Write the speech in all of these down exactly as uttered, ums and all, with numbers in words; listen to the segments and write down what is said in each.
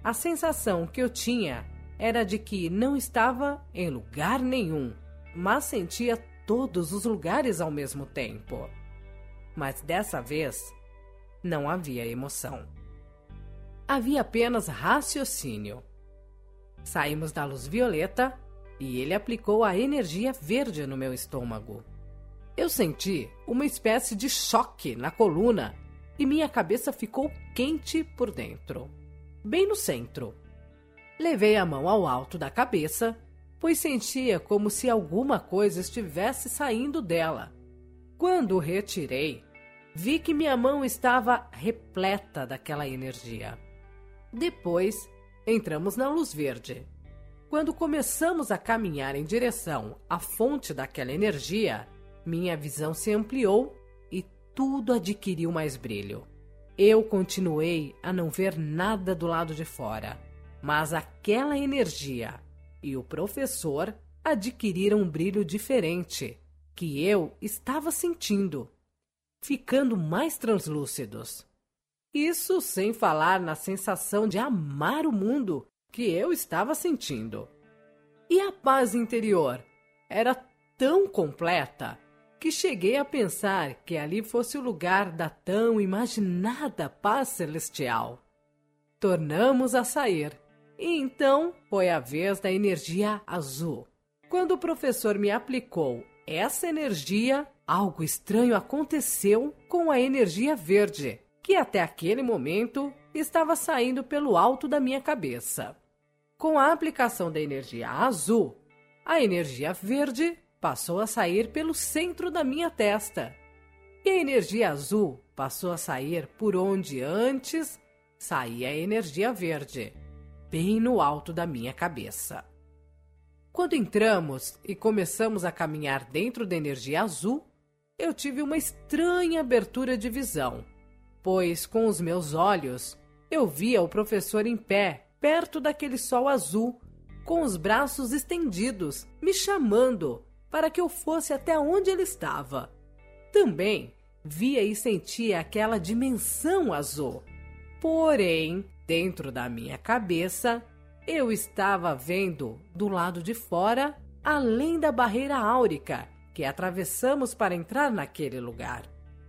A sensação que eu tinha era de que não estava em lugar nenhum, mas sentia todos os lugares ao mesmo tempo. Mas dessa vez, não havia emoção. Havia apenas raciocínio. Saímos da luz violeta e ele aplicou a energia verde no meu estômago. Eu senti uma espécie de choque na coluna e minha cabeça ficou quente por dentro, bem no centro. Levei a mão ao alto da cabeça, pois sentia como se alguma coisa estivesse saindo dela. Quando retirei, vi que minha mão estava repleta daquela energia. Depois, entramos na luz verde. Quando começamos a caminhar em direção à fonte daquela energia, minha visão se ampliou e tudo adquiriu mais brilho. Eu continuei a não ver nada do lado de fora, mas aquela energia e o professor adquiriram um brilho diferente que eu estava sentindo, ficando mais translúcidos. Isso sem falar na sensação de amar o mundo que eu estava sentindo. E a paz interior era tão completa que cheguei a pensar que ali fosse o lugar da tão imaginada paz celestial. Tornamos a sair, e então foi a vez da energia azul. Quando o professor me aplicou essa energia, algo estranho aconteceu com a energia verde, que até aquele momento estava saindo pelo alto da minha cabeça. Com a aplicação da energia azul, a energia verde passou a sair pelo centro da minha testa. E a energia azul passou a sair por onde antes saía a energia verde, bem no alto da minha cabeça. Quando entramos e começamos a caminhar dentro da energia azul, eu tive uma estranha abertura de visão, pois com os meus olhos eu via o professor em pé, perto daquele sol azul, com os braços estendidos, me chamando para que eu fosse até onde ele estava. Também via e sentia aquela dimensão azul. Porém, dentro da minha cabeça, eu estava vendo do lado de fora, além da barreira áurica que atravessamos para entrar naquele lugar.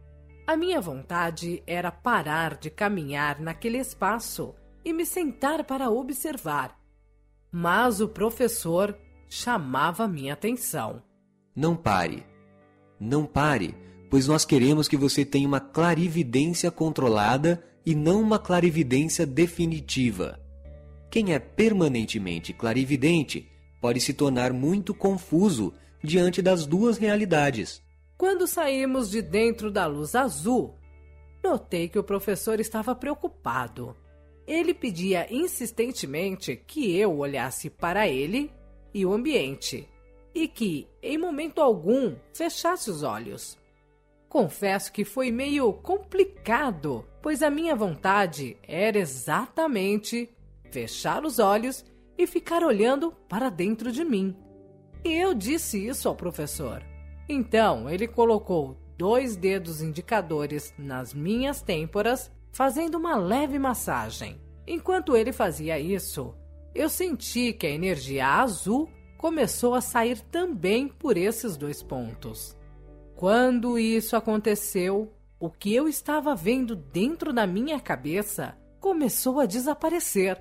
A minha vontade era parar de caminhar naquele espaço e me sentar para observar. Mas o professor chamava minha atenção. Não pare. Não pare, pois nós queremos que você tenha uma clarividência controlada e não uma clarividência definitiva. Quem é permanentemente clarividente pode se tornar muito confuso diante das duas realidades. Quando saímos de dentro da luz azul, notei que o professor estava preocupado. Ele pedia insistentemente que eu olhasse para ele e o ambiente, e que, em momento algum, fechasse os olhos. Confesso que foi meio complicado, pois a minha vontade era exatamente fechar os olhos e ficar olhando para dentro de mim. E eu disse isso ao professor. Então, ele colocou dois dedos indicadores nas minhas têmporas, fazendo uma leve massagem. Enquanto ele fazia isso, eu senti que a energia azul começou a sair também por esses dois pontos. Quando isso aconteceu, o que eu estava vendo dentro da minha cabeça começou a desaparecer,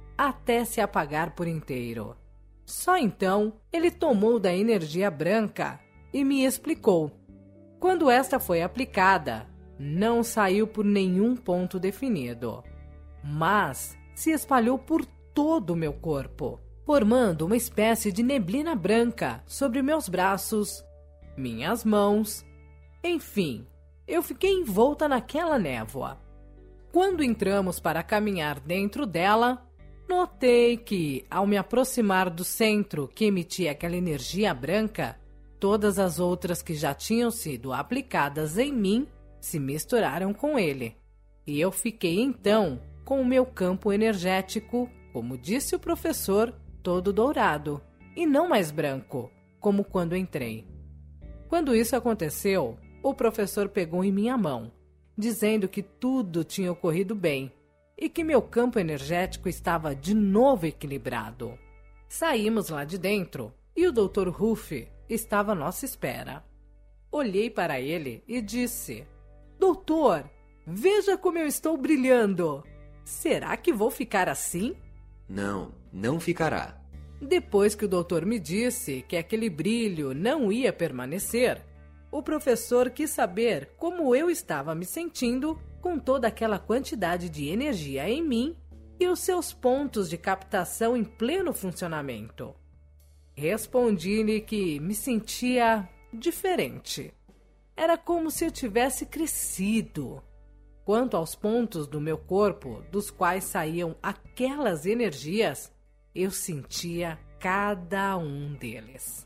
até se apagar por inteiro. Só então ele tomou da energia branca e me explicou. Quando esta foi aplicada, não saiu por nenhum ponto definido, mas se espalhou por todo o meu corpo, formando uma espécie de neblina branca sobre meus braços, minhas mãos, enfim, eu fiquei envolta naquela névoa. Quando entramos para caminhar dentro dela, notei que, ao me aproximar do centro que emitia aquela energia branca, todas as outras que já tinham sido aplicadas em mim se misturaram com ele. E eu fiquei então com o meu campo energético, como disse o professor, todo dourado, e não mais branco, como quando entrei. Quando isso aconteceu, o professor pegou em minha mão, dizendo que tudo tinha ocorrido bem e que meu campo energético estava de novo equilibrado. Saímos lá de dentro e o doutor Ruff estava à nossa espera. Olhei para ele e disse: Doutor, veja como eu estou brilhando! Será que vou ficar assim? Não, não ficará. Depois que o doutor me disse que aquele brilho não ia permanecer, o professor quis saber como eu estava me sentindo com toda aquela quantidade de energia em mim e os seus pontos de captação em pleno funcionamento. Respondi-lhe que me sentia diferente. Era como se eu tivesse crescido. Quanto aos pontos do meu corpo dos quais saíam aquelas energias, eu sentia cada um deles.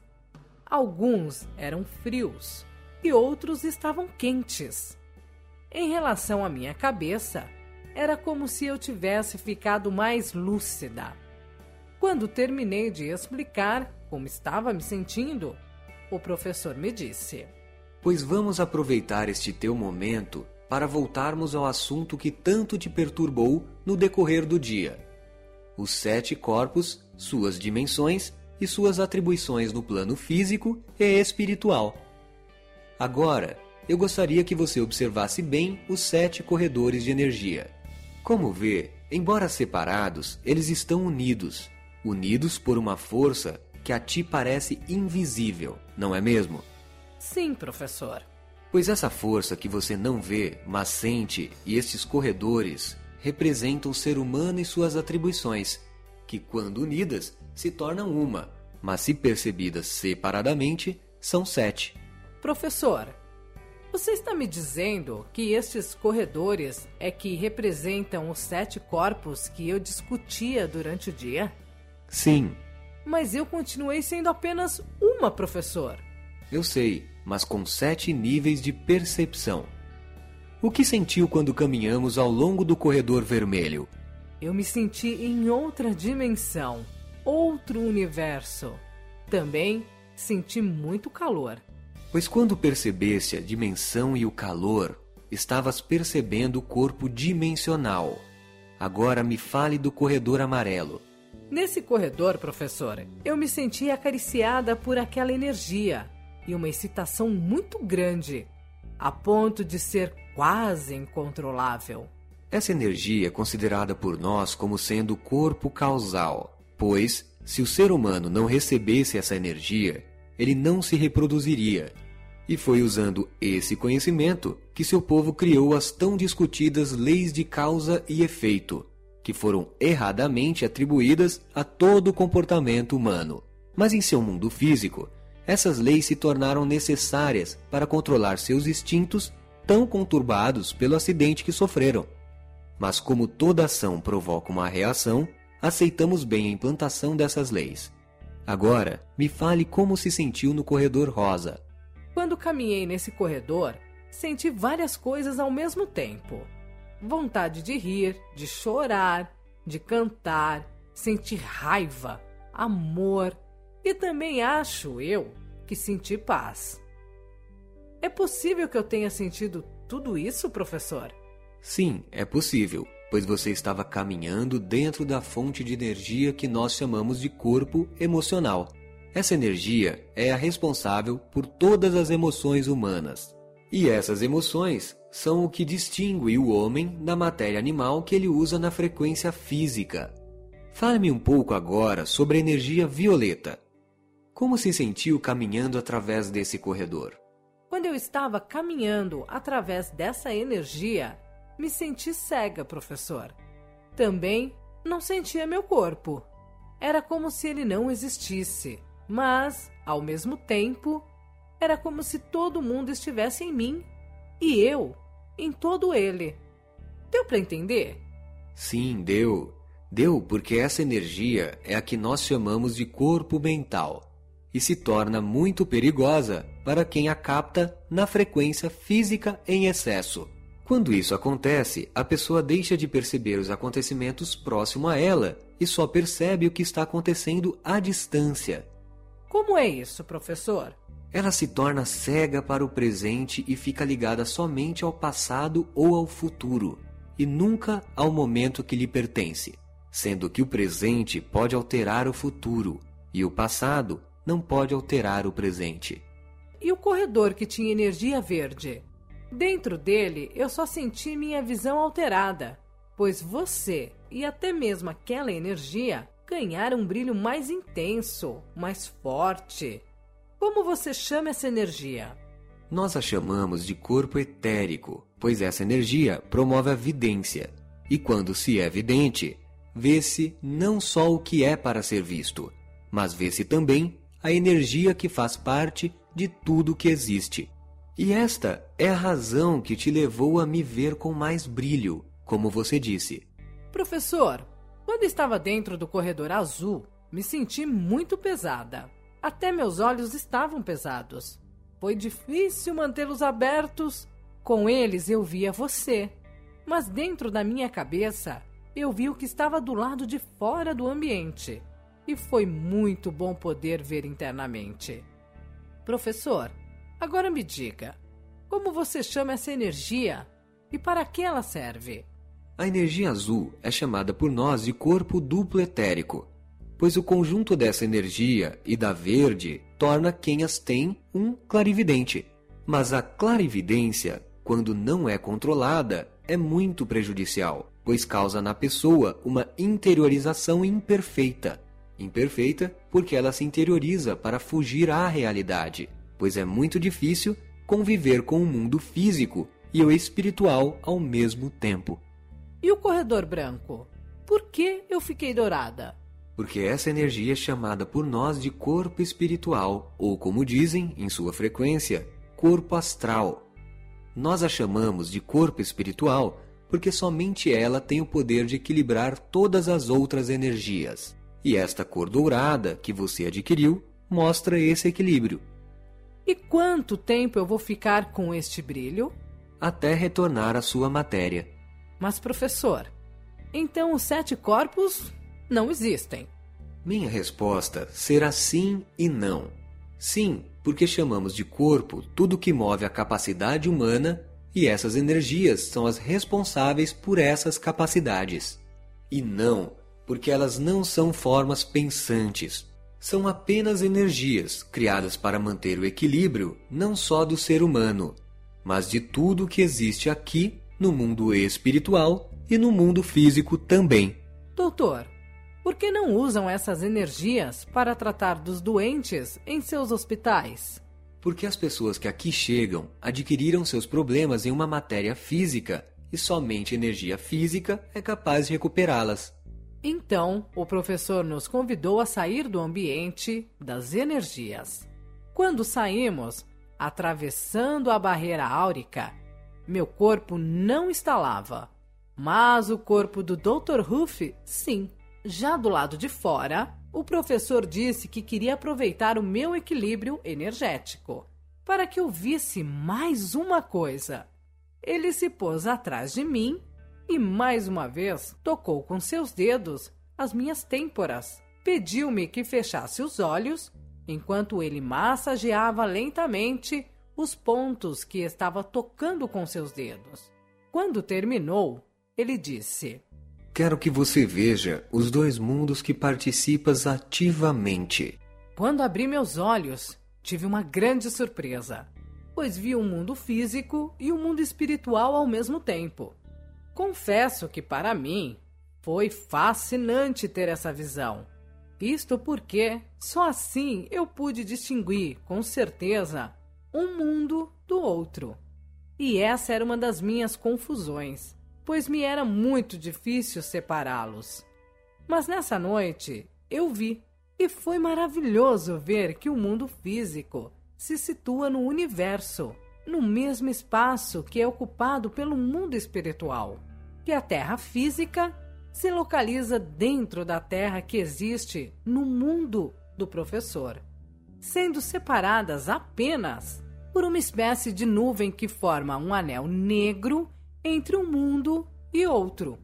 Alguns eram frios e outros estavam quentes. Em relação à minha cabeça, era como se eu tivesse ficado mais lúcida. Quando terminei de explicar como estava me sentindo, o professor me disse: Pois vamos aproveitar este teu momento para voltarmos ao assunto que tanto te perturbou no decorrer do dia. Os sete corpos, suas dimensões e suas atribuições no plano físico e espiritual. Agora, eu gostaria que você observasse bem os sete corredores de energia. Como vê, embora separados, eles estão unidos, unidos por uma força que a ti parece invisível, não é mesmo? Sim, professor. Pois essa força que você não vê, mas sente, e estes corredores representam o ser humano e suas atribuições, que quando unidas se tornam uma, mas se percebidas separadamente, são sete. Professor, você está me dizendo que estes corredores é que representam os sete corpos que eu discutia durante o dia? Sim. Mas eu continuei sendo apenas uma, professor. Eu sei, mas com sete níveis de percepção. O que sentiu quando caminhamos ao longo do corredor vermelho? Eu me senti em outra dimensão, outro universo. Também senti muito calor. Pois quando percebeste a dimensão e o calor, estavas percebendo o corpo dimensional. Agora me fale do corredor amarelo. Nesse corredor, professor, eu me senti acariciada por aquela energia e uma excitação muito grande, a ponto de ser quase incontrolável. Essa energia é considerada por nós como sendo corpo causal, pois, se o ser humano não recebesse essa energia, ele não se reproduziria. E foi usando esse conhecimento que seu povo criou as tão discutidas leis de causa e efeito, que foram erradamente atribuídas a todo o comportamento humano. Mas em seu mundo físico, essas leis se tornaram necessárias para controlar seus instintos tão conturbados pelo acidente que sofreram. Mas como toda ação provoca uma reação, aceitamos bem a implantação dessas leis. Agora, me fale como se sentiu no corredor rosa. Quando caminhei nesse corredor, senti várias coisas ao mesmo tempo. Vontade de rir, de chorar, de cantar, senti raiva, amor e também acho eu que senti paz. É possível que eu tenha sentido tudo isso, professor? Sim, é possível, pois você estava caminhando dentro da fonte de energia que nós chamamos de corpo emocional. Essa energia é a responsável por todas as emoções humanas. E essas emoções são o que distingue o homem da matéria animal que ele usa na frequência física. Fale-me um pouco agora sobre a energia violeta. Como se sentiu caminhando através desse corredor? Quando eu estava caminhando através dessa energia, me senti cega, professor. Também não sentia meu corpo. Era como se ele não existisse, mas, ao mesmo tempo, era como se todo mundo estivesse em mim e eu em todo ele. Deu para entender? Sim, deu. Deu porque essa energia é a que nós chamamos de corpo mental e se torna muito perigosa para quem a capta na frequência física em excesso. Quando isso acontece, a pessoa deixa de perceber os acontecimentos próximo a ela e só percebe o que está acontecendo à distância. Como é isso, professor? Ela se torna cega para o presente e fica ligada somente ao passado ou ao futuro. e nunca ao momento que lhe pertence, sendo que o presente pode alterar o futuro e o passado não pode alterar o presente. E o corredor que tinha energia verde? Dentro dele eu só senti minha visão alterada, pois você e até mesmo aquela energia ganharam um brilho mais intenso, mais forte. Como você chama essa energia? Nós a chamamos de corpo etérico, pois essa energia promove a vidência. E quando se é vidente, vê-se não só o que é para ser visto, mas vê-se também a energia que faz parte de tudo que existe. E esta é a razão que te levou a me ver com mais brilho, como você disse. Professor, quando estava dentro do corredor azul, me senti muito pesada. Até meus olhos estavam pesados. Foi difícil mantê-los abertos. Com eles eu via você. Mas dentro da minha cabeça, eu vi o que estava do lado de fora do ambiente. E foi muito bom poder ver internamente. Professor, agora me diga, como você chama essa energia e para que ela serve? A energia azul é chamada por nós de corpo duplo etérico, pois o conjunto dessa energia e da verde torna quem as tem um clarividente. Mas a clarividência, quando não é controlada, é muito prejudicial, pois causa na pessoa uma interiorização imperfeita. Imperfeita porque ela se interioriza para fugir à realidade, pois é muito difícil conviver com o mundo físico e o espiritual ao mesmo tempo. E o corredor branco? Por que eu fiquei dourada? Porque essa energia é chamada por nós de corpo espiritual, ou como dizem, em sua frequência, corpo astral. Nós a chamamos de corpo espiritual porque somente ela tem o poder de equilibrar todas as outras energias. E esta cor dourada que você adquiriu mostra esse equilíbrio. E quanto tempo eu vou ficar com este brilho? Até retornar à sua matéria. Mas, professor, então os sete corpos não existem. Minha resposta será sim e não. Sim, porque chamamos de corpo tudo que move a capacidade humana e essas energias são as responsáveis por essas capacidades. E não, porque elas não são formas pensantes. São apenas energias criadas para manter o equilíbrio não só do ser humano, mas de tudo que existe aqui no mundo espiritual e no mundo físico também. Doutor, por que não usam essas energias para tratar dos doentes em seus hospitais? Porque as pessoas que aqui chegam adquiriram seus problemas em uma matéria física e somente energia física é capaz de recuperá-las. Então, o professor nos convidou a sair do ambiente das energias. Quando saímos, atravessando a barreira áurica, meu corpo não estalava, mas o corpo do doutor Huff, sim. Já do lado de fora, o professor disse que queria aproveitar o meu equilíbrio energético, para que eu visse mais uma coisa. Ele se pôs atrás de mim e mais uma vez tocou com seus dedos as minhas têmporas. Pediu-me que fechasse os olhos, enquanto ele massageava lentamente os pontos que estava tocando com seus dedos. Quando terminou, ele disse: Quero que você veja os dois mundos que participas ativamente. Quando abri meus olhos, tive uma grande surpresa, pois vi o mundo físico e o mundo espiritual ao mesmo tempo. Confesso que para mim foi fascinante ter essa visão. Isto porque só assim eu pude distinguir com certeza um mundo do outro. E essa era uma das minhas confusões, pois me era muito difícil separá-los. Mas nessa noite eu vi, e foi maravilhoso ver que o mundo físico se situa no universo, no mesmo espaço que é ocupado pelo mundo espiritual, que a Terra física se localiza dentro da Terra que existe no mundo do professor, sendo separadas apenas por uma espécie de nuvem que forma um anel negro entre um mundo e outro.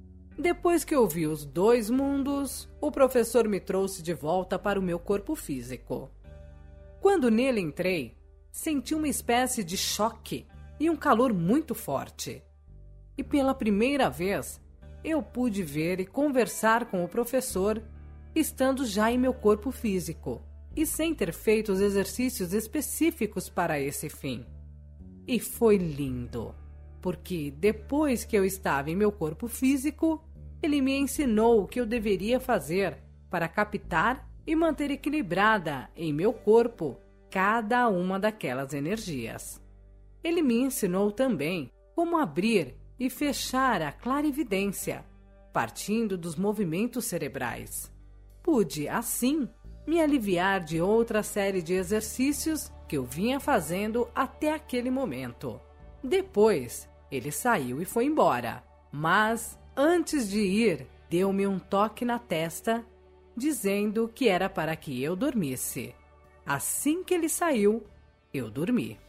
Depois que eu vi os dois mundos, o professor me trouxe de volta para o meu corpo físico. Quando nele entrei, senti uma espécie de choque e um calor muito forte. e pela primeira vez eu pude ver e conversar com o professor, estando já em meu corpo físico e sem ter feito os exercícios específicos para esse fim. E foi lindo, porque depois que eu estava em meu corpo físico, ele me ensinou o que eu deveria fazer para captar e manter equilibrada em meu corpo cada uma daquelas energias. Ele me ensinou também como abrir e fechar a clarividência, partindo dos movimentos cerebrais. Pude, assim, me aliviar de outra série de exercícios que eu vinha fazendo até aquele momento. Depois, ele saiu e foi embora, mas, antes de ir, deu-me um toque na testa, dizendo que era para que eu dormisse. Assim que ele saiu, eu dormi.